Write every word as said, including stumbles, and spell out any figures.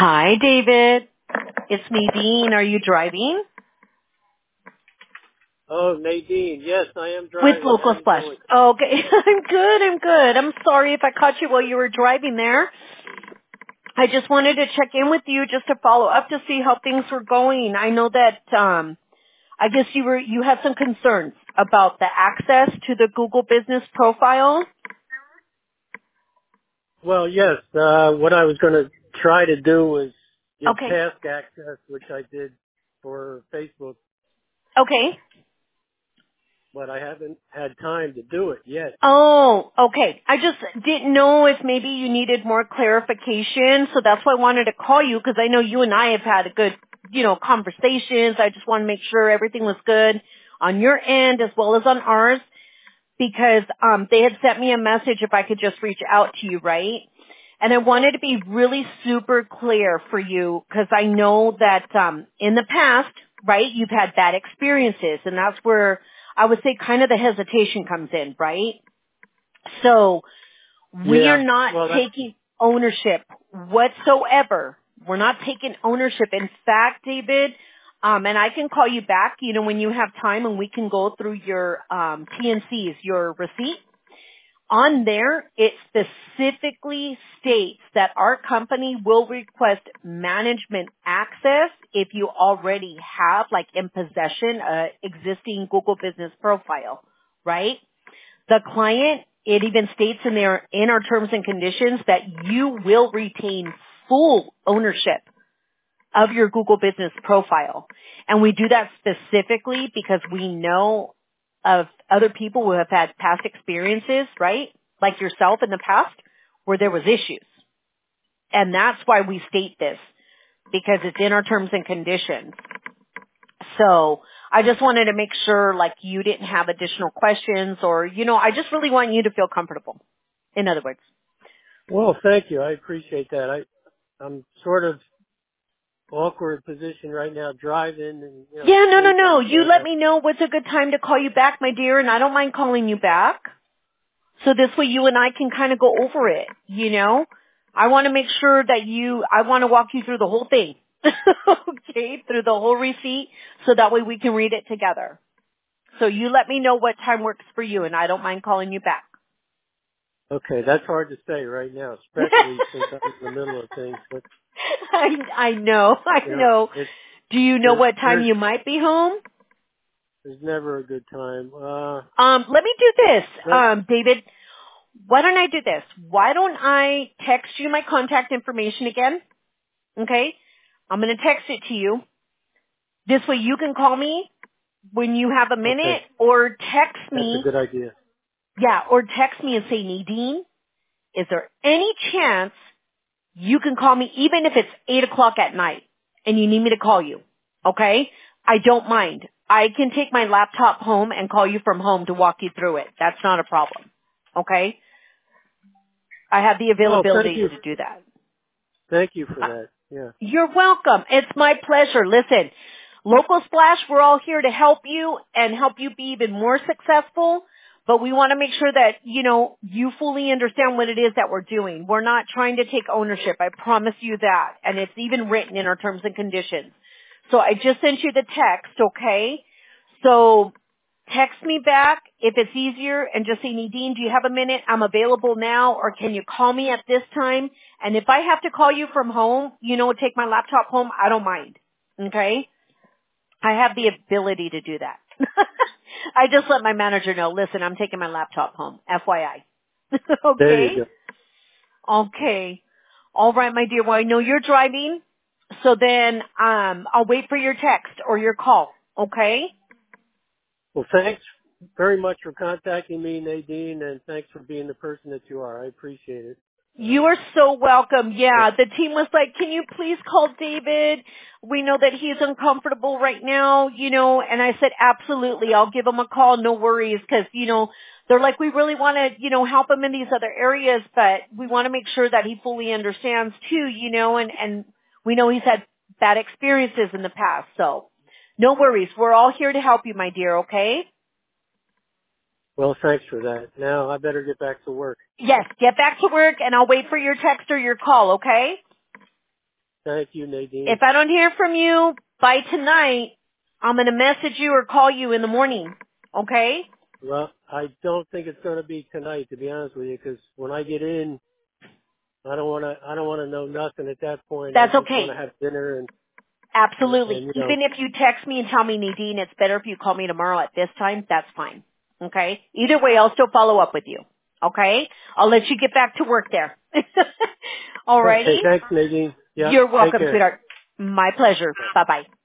Hi, David. It's Nadine. Are you driving? Oh, Nadine. Yes, I am With driving. How Local you Splash. doing? Okay. I'm good. I'm good. I'm sorry if I caught you while you were driving there. I just wanted to check in with you just to follow up to see how things were going. I know that, um, I guess you were, you had some concerns about the access to the Google Business Profile. Well, yes. Uh, what I was going to try to do was give Okay. task access, which I did for Facebook, Okay. but I haven't had time to do it yet. Oh, okay. I just didn't know if maybe you needed more clarification, so that's why I wanted to call you because I know you and I have had a good, you know, conversations. I just want to make sure everything was good on your end as well as on ours because um they had sent me a message if I could just reach out to you, right? And I wanted to be really super clear for you because I know that um in the past, right, you've had bad experiences and that's where I would say kind of the hesitation comes in, right? So we are Yeah. not Well, that's taking ownership whatsoever. We're not taking ownership. In fact, David, um, and I can call you back, you know, when you have time and we can go through your um, T N Cs, your receipt. On there, it specifically states that our company will request management access if you already have, like in possession, a existing Google Business Profile, right? The client, it even states in their, in our terms and conditions that you will retain full ownership of your Google Business Profile. And we do that specifically because we know of other people who have had past experiences, right? Like yourself in the past, where there was issues. And that's why we state this, because it's in our terms and conditions. So I just wanted to make sure like you didn't have additional questions or, you know, I just really want you to feel comfortable. In other words. well. Thank you. I appreciate that. I I'm sort of awkward position right now, driving and you know Yeah, no, no, no. sleeping. You So let uh, me know what's a good time to call you back, my dear, and I don't mind calling you back. So this way you and I can kind of go over it, you know? I want to make sure that you, I want to walk you through the whole thing. Okay, through the whole receipt so that way we can read it together. So you let me know what time works for you and I don't mind calling you back. okay, that's hard to say right now, especially since I'm in the middle of things. But I, I know, I you know, know. it's Do you know there's what time there's you might be home? there's never a good time. Uh, Um, let me do this, let um, David. Why don't I do this? Why don't I text you my contact information again? Okay? I'm going to text it to you. This way you can call me when you have a okay. minute or text That's a me. good idea. Yeah, or text me and say, Nadine, is there any chance you can call me even if it's eight o'clock at night and you need me to call you? Okay? I don't mind. I can take my laptop home and call you from home to walk you through it. That's not a problem. Okay? I have the Well, thank availability you. to do that. Thank you for Uh, that. Yeah. You're welcome. It's my pleasure. Listen, Local Splash, we're all here to help you and help you be even more successful. But we want to make sure that, you know, you fully understand what it is that we're doing. We're not trying to take ownership. I promise you that. And it's even written in our terms and conditions. So I just sent you the text, okay? So text me back if it's easier and just say, Nadine, do you have a minute? I'm available now, or can you call me at this time? And if I have to call you from home, you know, take my laptop home, I don't mind. Okay? I have the ability to do that. I just let my manager know, listen, I'm taking my laptop home. F Y I. There Okay? you go. Okay. All right, my dear. Well, I know you're driving, so then um, I'll wait for your text or your call. Okay? Well, thanks very much for contacting me, Nadine, and thanks for being the person that you are. I appreciate it. You are so welcome. Yeah, the team was like, can you please call David? We know that he's uncomfortable right now, you know, and I said, absolutely, I'll give him a call, no worries, because, you know, they're like, we really want to, you know, help him in these other areas, but we want to make sure that he fully understands too, you know, and, and we know he's had bad experiences in the past, so no worries. We're all here to help you, my dear, okay? Well, thanks for that. Now I better get back to work. Yes, get back to work and I'll wait for your text or your call, okay? Thank you, Nadine. If I don't hear from you by tonight, I'm going to message you or call you in the morning. Okay? Well, I don't think it's going to be tonight, to be honest with you, because when I get in, I don't want to. I don't want to know nothing at that point. I That's just want okay. to have dinner and, and, Absolutely. and you know. Even if you text me and tell me, Nadine, it's better if you call me tomorrow at this time, that's fine. Okay? Either way, I'll still follow up with you. Okay? I'll let you get back to work there. Alrighty? Okay, thanks, Nadine. Yeah, You're take welcome, care. sweetheart. My pleasure. Bye-bye.